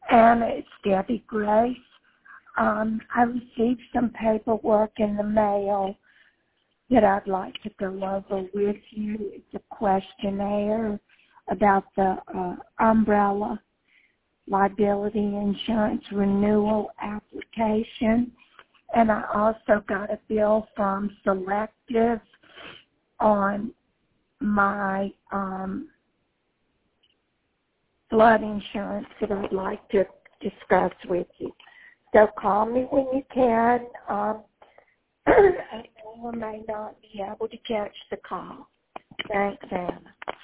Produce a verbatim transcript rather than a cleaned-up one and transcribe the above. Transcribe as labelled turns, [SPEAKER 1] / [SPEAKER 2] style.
[SPEAKER 1] Anna, it's Debbie Grace. Um, I received some paperwork in the mail that I'd like to go over with you. It's a questionnaire about the uh, umbrella liability insurance renewal application. And I also got a bill from Selective on my um, flood insurance that I'd like to discuss with you. So call me when you can. Um, I may or may not be able to catch the call. Thanks, Anna.